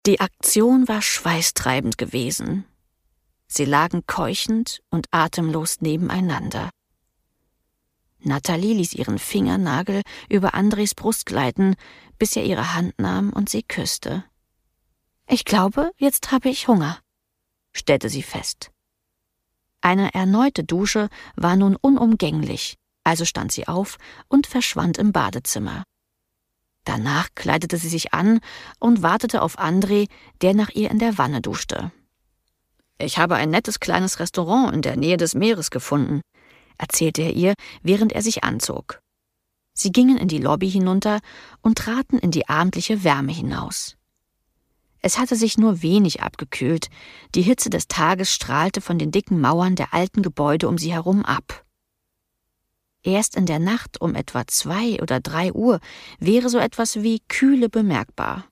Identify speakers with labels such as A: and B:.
A: Die Aktion war schweißtreibend gewesen. Sie lagen keuchend und atemlos nebeneinander. Natalie ließ ihren Fingernagel über Andres Brust gleiten, bis er ihre Hand nahm und sie küsste. »Ich glaube, jetzt habe ich Hunger«, stellte sie fest. Eine erneute Dusche war nun unumgänglich, also stand sie auf und verschwand im Badezimmer. Danach kleidete sie sich an und wartete auf André, der nach ihr in der Wanne duschte. »Ich habe ein nettes kleines Restaurant in der Nähe des Meeres gefunden«, erzählte er ihr, während er sich anzog. Sie gingen in die Lobby hinunter und traten in die abendliche Wärme hinaus. Es hatte sich nur wenig abgekühlt, die Hitze des Tages strahlte von den dicken Mauern der alten Gebäude um sie herum ab. Erst in der Nacht um etwa 2 oder 3 Uhr wäre so etwas wie Kühle bemerkbar.